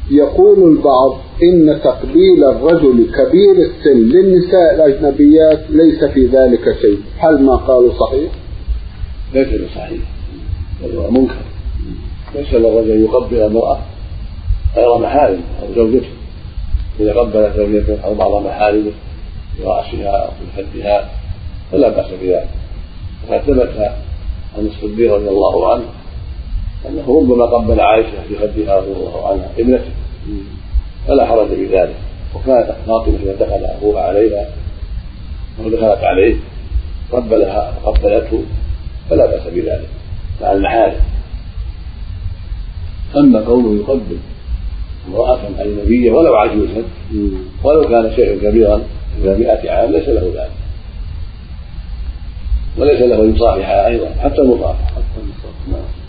يقول البعض إن تقبيل الرجل كبير السن للنساء الأجنبيات ليس في ذلك شيء، هل ما قالوا صحيح؟ ليس بصحيح، هو منكر. ليس للرجل يقبل المرأة غير محارم أو زوجته، إذا قبل زوجته أو بعض محارمه برأسها أو بخدها فلا بأس بذلك. وقد ثبت عن الصديق رضي الله عنه أنه ربما قبل عائشة في خدها رضي الله عنها ابنته فلا حرج بذلك. وكانت فاطمة إذا دخل أبوها عليها أو دخلت عليه قبلها وقبلته فلا بأس بذلك مع المحارم. أما قوله يقبل امرأة أجنبية ولو عجوزا ولو كان شيئا كبيرا إلى 100 عام ليس له ذلك، وليس له يصافحها أيضا حتى المصافحة.